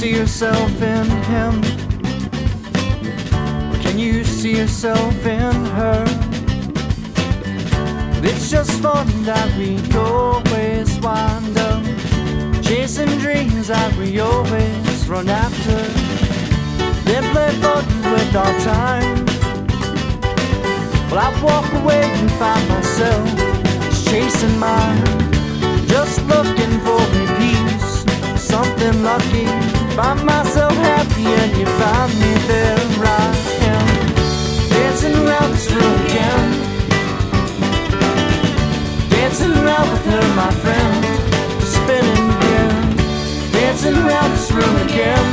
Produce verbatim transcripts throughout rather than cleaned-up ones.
see yourself in him? Can you see yourself in her? It's just fun that we always wind up chasing dreams that we always run after, then play fun with our time. Well, I walk away and find myself chasing mine, just looking for a piece, something lucky. Find myself happy and you find me there. I am dancing around this room again, dancing around with her, my friend, spinning again, dancing around this room again.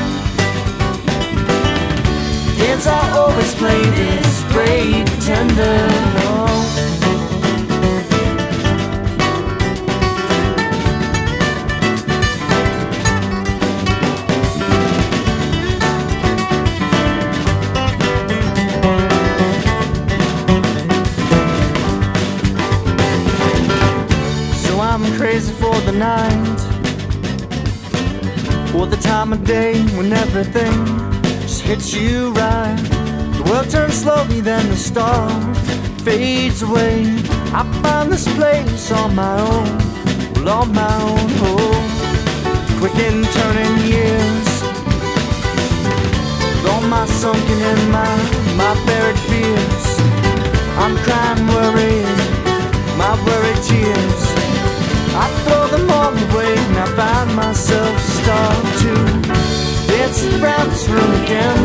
Dance I always play this brave pretender. Oh. I'm crazy for the night, or the time of day when everything just hits you right. The world turns slowly, then the star fades away. I find this place on my own, well, on my own. Oh, quick and turning years, with all my sunken in my, my buried fears. I'm crying, worried, my worried tears. I throw them all away and I find myself start to dancing around this room again,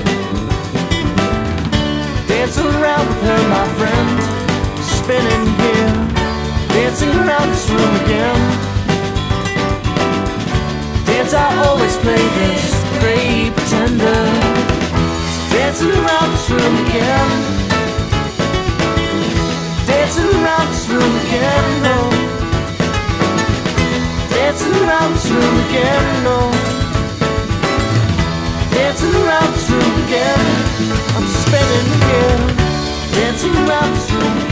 dancing around with her, my friend, spinning here, dancing around this room again. Dance I always play this great pretender, dancing around this room again, dancing around this room again. No. Dancing around this room again, no. Dancing around this room again. I'm spinning here, dancing around this room